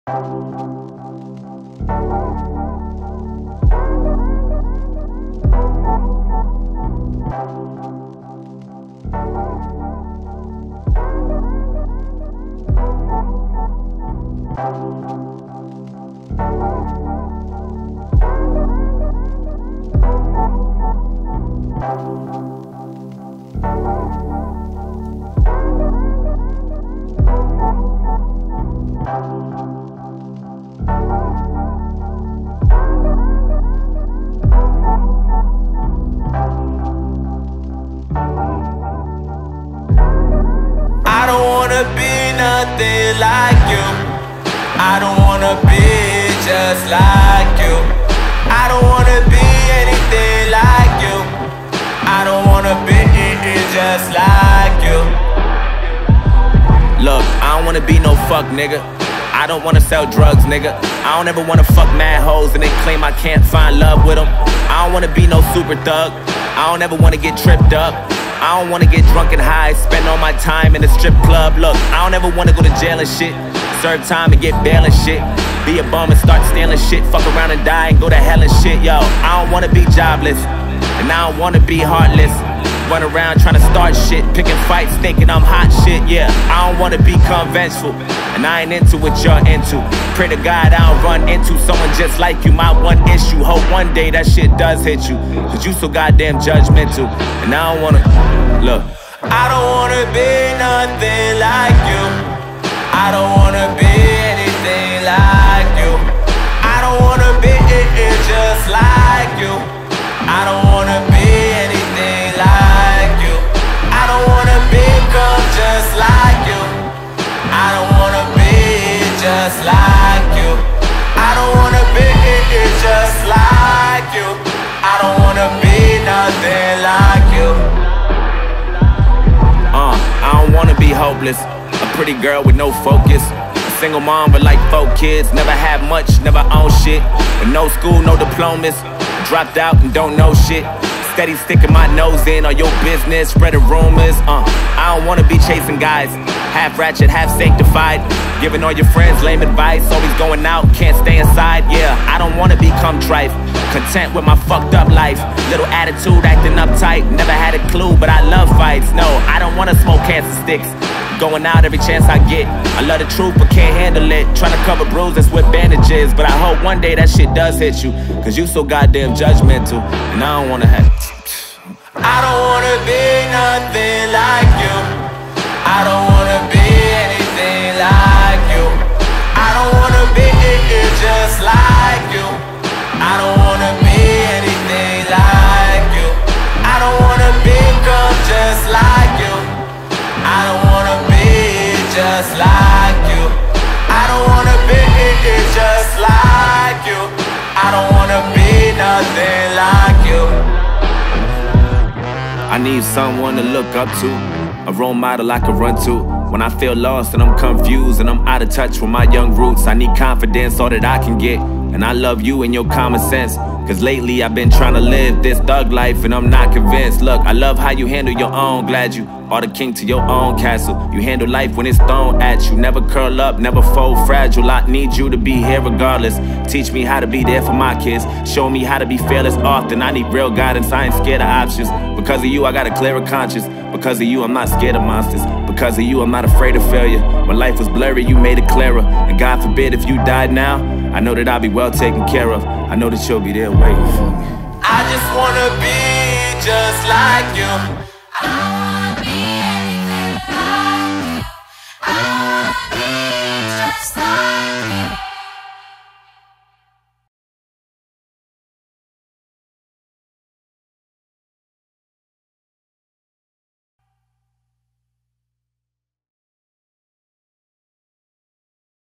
I don't wanna be nothing like you. I don't wanna be just like you. I don't wanna be anything like you. I don't wanna be just like you. Look, I don't wanna be no fuck nigga. I don't wanna sell drugs, nigga. I don't ever wanna fuck mad hoes and then claim I can't find love with them. I don't wanna be no super thug. I don't ever wanna get tripped up. I don't wanna get drunk and high, spend all my time in the strip club. Look, I don't ever wanna go to jail and shit, serve time and get bail and shit, be a bum and start stealing shit, fuck around and die and go to hell and shit. Yo, I don't wanna be jobless, and I don't wanna be heartless. Run around trying to start shit, picking fights, thinking I'm hot shit, yeah. I don't wanna become vengeful, and I ain't into what you're into. Pray to God I don't run into someone just like you. My one issue, hope one day that shit does hit you, cause you so goddamn judgmental, and I don't wanna, look. I don't wanna be nothing like you. I don't wanna be anything like you. I don't wanna be just like you. I don't wanna be anything like you. I don't wanna become just like you. I don't wanna be just like you. I don't wanna be just like you. I don't wanna be nothing like you. I don't wanna be hopeless, a pretty girl with no focus, a single mom with like 4 kids, never had much, never owned shit, with no school, no diplomas, dropped out and don't know shit, steady sticking my nose in on your business, spreading rumors. I don't wanna be chasing guys, half ratchet, half sanctified, giving all your friends lame advice, always going out, can't stay inside. Yeah, I don't wanna become trife, content with my fucked up life, little attitude, acting uptight, never had a clue, but I love fights. No, I don't wanna smoke cancer sticks, going out every chance I get. I love the truth but can't handle it, trying to cover bruises with bandages, but I hope one day that shit does hit you, cause you so goddamn judgmental, and I don't wanna have. I don't wanna be nothing like you. I don't wanna be anything like you. I don't wanna be just like you. I don't wanna be anything like you. I don't wanna become just like you. I don't wanna be just like you. I don't wanna be just like you. I don't wanna be nothing like you. I need someone to look up to, a role model I can run to. When I feel lost and I'm confused and I'm out of touch with my young roots, I need confidence, all that I can get. And I love you and your common sense, cause lately I've been trying to live this thug life and I'm not convinced. Look, I love how you handle your own, glad you are the king to your own castle. You handle life when it's thrown at you, never curl up, never fold fragile. I need you to be here regardless. Teach me how to be there for my kids, show me how to be fearless often. I need real guidance, I ain't scared of options. Because of you I got a clearer conscience, because of you I'm not scared of monsters, because of you I'm not afraid of failure. When life was blurry you made it clearer, and God forbid if you died now, I know that I'll be well taken care of. I know that you'll be there waiting for me. I just wanna be just like you.